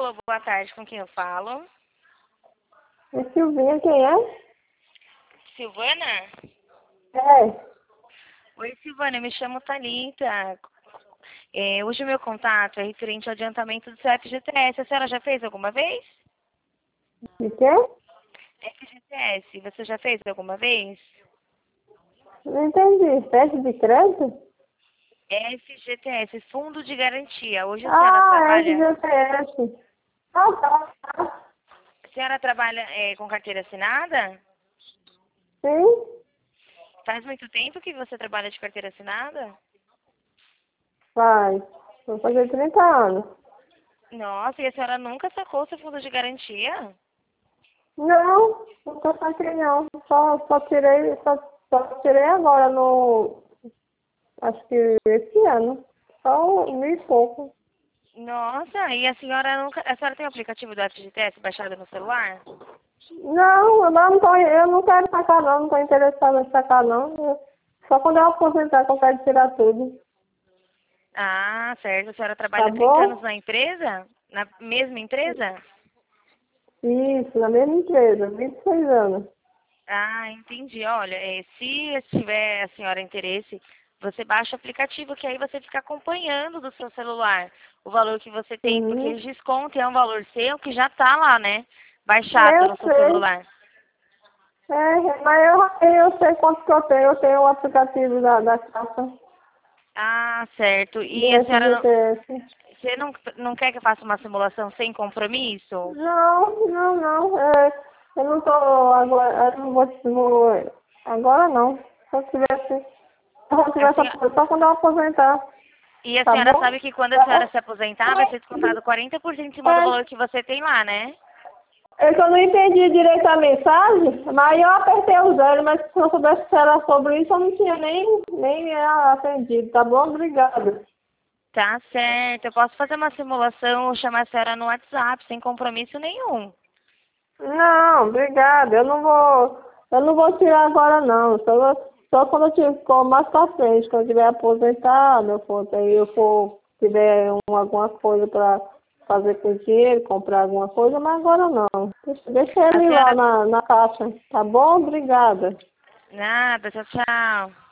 Alô, boa tarde, com quem eu falo? É Silvinha, quem é? Silvana? É. Oi, Silvana, eu me chamo Thalita. Hoje o meu contato é referente ao adiantamento do seu FGTS. A senhora já fez alguma vez? De quê? FGTS, você já fez alguma vez? Não entendi. Teste de crédito? FGTS, Fundo de Garantia. Hoje Ah, FGTS. Tá. a senhora trabalha com carteira assinada? Sim, Faz muito tempo que você trabalha de carteira assinada? faz. Vou fazer 30 anos. Nossa, e a senhora nunca sacou seu fundo de garantia? Não tô saquei não. Só tirei agora no. Acho que esse ano. Só 1.000 e pouco. Nossa, e a senhora nunca. A senhora tem o aplicativo do FGTS baixado no celular? Não, eu não quero sacar não tô interessada em sacar não. Só quando eu aposentar que eu quero tirar tudo. Ah, certo. A senhora Tá trabalha 30 anos bom? na empresa? Na mesma empresa? Isso, na mesma empresa, 26 anos. Ah, entendi. Olha, se tiver a senhora interesse, você baixa o aplicativo que aí você fica acompanhando do seu celular o valor que você tem, porque Sim, eles descontam, é um valor seu que já tá lá, né? Baixado eu no seu sei. celular. Mas eu sei quanto que eu tenho. Eu tenho o aplicativo da Caixa, Ah, certo. do E a senhora não, FGTS. você não quer que eu faça uma simulação sem compromisso? Não. Eu não tô agora, eu não agora não. Se eu tivesse, A senhora, só quando eu aposentar, e a tá senhora bom? sabe que quando a senhora Tá? se aposentar, vai ser descontado 40% em cima do valor É, que você tem lá, né? é que eu não entendi direito a mensagem, mas eu apertei o zero, mas se eu soubesse que era sobre isso, eu não tinha nem atendido, tá bom? Obrigada. Tá certo. Eu posso fazer uma simulação ou chamar a senhora no WhatsApp, sem compromisso nenhum. Não, obrigada. Eu não vou tirar agora não. Só quando eu for mais pra frente, quando eu tiver aposentado, aí eu tiver alguma coisa pra fazer com dinheiro, comprar alguma coisa, mas agora não. Deixa A ele lá senhora. na caixa, tá bom? Obrigada. Nada, tchau, tchau.